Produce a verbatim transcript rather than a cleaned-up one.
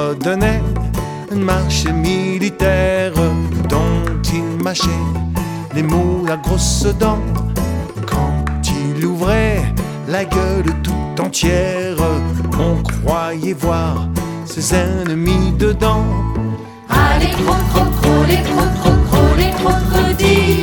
fredonnait une marche militaire dont il mâchait les mots à grosses dents. Quand il ouvrait la gueule tout entière, on croyait voir ses ennemis dedans. Ah, les cro-cro-cro, les cro-cro-cro, les crocodiles.